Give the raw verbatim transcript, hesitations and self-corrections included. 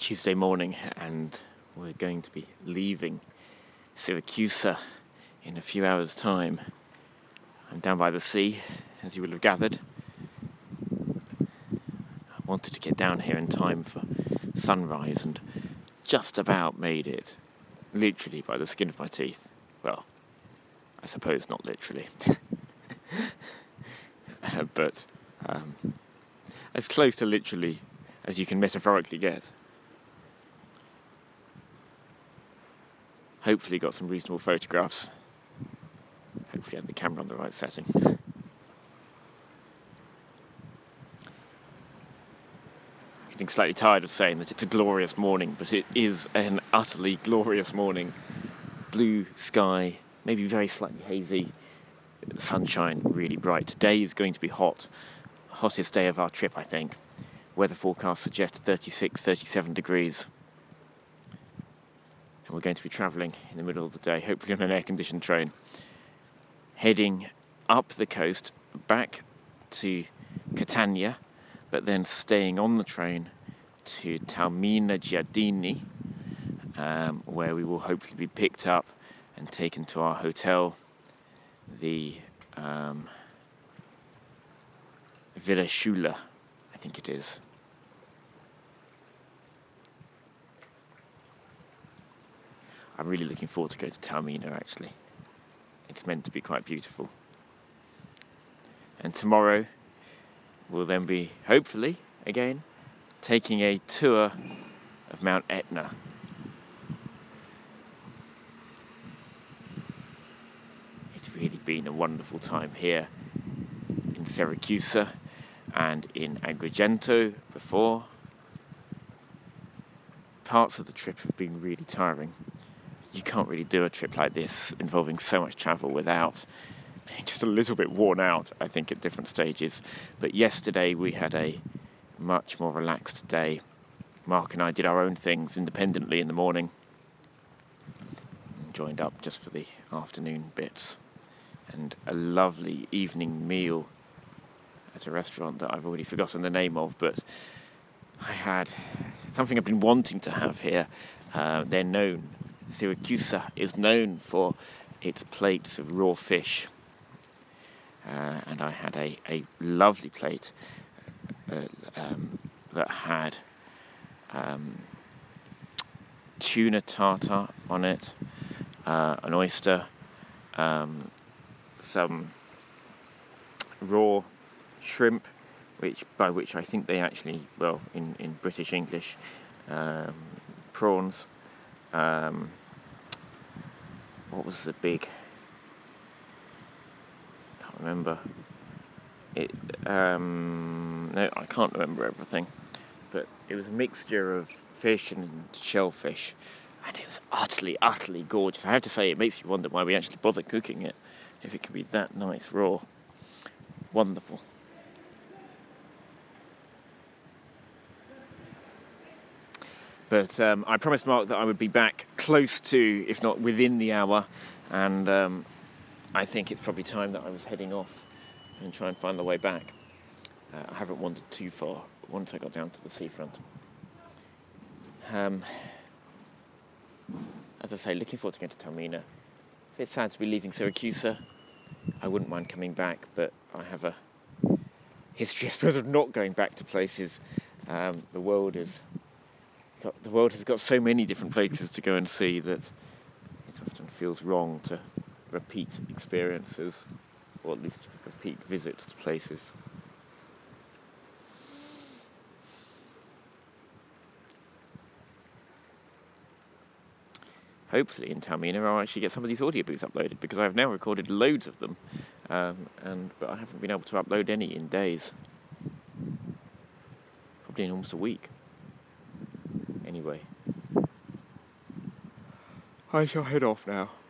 Tuesday morning, and we're going to be leaving Syracuse in a few hours' time. I'm down by the sea, as you will have gathered. I wanted to get down here in time for sunrise and just about made it, literally by the skin of my teeth. Well, I suppose not literally, but um, as close to literally as you can metaphorically get. Hopefully got some reasonable photographs. Hopefully had the camera on the right setting. Getting slightly tired of saying that it's a glorious morning, but it is an utterly glorious morning. Blue sky, maybe very slightly hazy, sunshine really bright. Today is going to be hot. Hottest day of our trip, I think. Weather forecast suggests thirty-six, thirty-seven degrees. And we're going to be travelling in the middle of the day, hopefully on an air-conditioned train, heading up the coast, back to Catania, but then staying on the train to Taormina Giardini, um, where we will hopefully be picked up and taken to our hotel, the um, Villa Schuler, I think it is. I'm really looking forward to go to Taormina, actually. It's meant to be quite beautiful. And tomorrow we'll then be, hopefully, again, taking a tour of Mount Etna. It's really been a wonderful time here in Syracuse and in Agrigento before. Parts of the trip have been really tiring. You can't really do a trip like this involving so much travel without being just a little bit worn out, I think, at different stages. But yesterday we had a much more relaxed day. Mark and I did our own things independently in the morning. Joined up just for the afternoon bits. And a lovely evening meal at a restaurant that I've already forgotten the name of, but I had something I've been wanting to have here. Uh, they're known Syracuse is known for its plates of raw fish, uh, and I had a, a lovely plate uh, um, that had um, tuna tartar on it, uh, an oyster, um, some raw shrimp, which by which I think they actually, well, in, in British English, um, prawns. Um, what was the big? Can't remember. It. Um, no, I can't remember everything. But it was a mixture of fish and shellfish, and it was utterly, utterly gorgeous. I have to say, it makes you wonder why we actually bother cooking it, if it can be that nice raw. Wonderful. But um, I promised Mark that I would be back close to, if not within the hour, and um, I think it's probably time that I was heading off and try and find the way back. Uh, I haven't wandered too far once I got down to the seafront. Um, as I say, looking forward to going to Taormina. It's sad to be leaving Syracuse. I wouldn't mind coming back, but I have a history, I suppose, of not going back to places. Um, the world is... Got, the world has got so many different places to go and see that it often feels wrong to repeat experiences, or at least repeat visits to places. Hopefully in Taormina I'll actually get some of these audiobooks uploaded, because I have now recorded loads of them, um, and but I haven't been able to upload any in days. Probably in almost a week. Anyway, I shall head off now.